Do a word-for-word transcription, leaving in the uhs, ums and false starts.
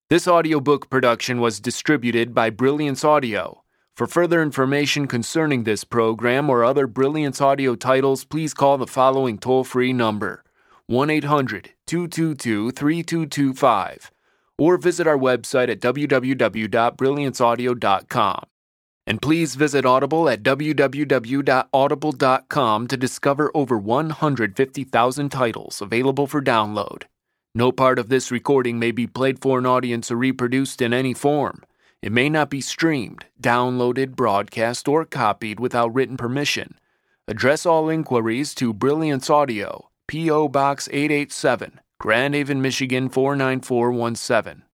This audiobook production was distributed by Brilliance Audio. For further information concerning this program or other Brilliance Audio titles, please call the following toll-free number, one eight hundred, two two two, three two two five, or visit our website at w w w dot brilliance audio dot com. And please visit Audible at w w w dot audible dot com to discover over one hundred fifty thousand titles available for download. No part of this recording may be played for an audience or reproduced in any form. It may not be streamed, downloaded, broadcast, or copied without written permission. Address all inquiries to Brilliance Audio, P O. Box eight eight seven, Grand Haven, Michigan four nine four one seven.